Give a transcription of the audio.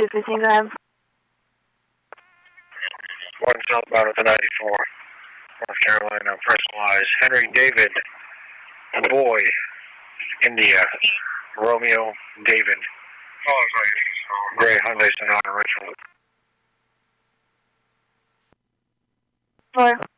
215, go ahead. One southbound with the 94, North Carolina, personalized. Henry David, boy, India, Romeo David. Gray Hyundai Sonata, Richmond. 4.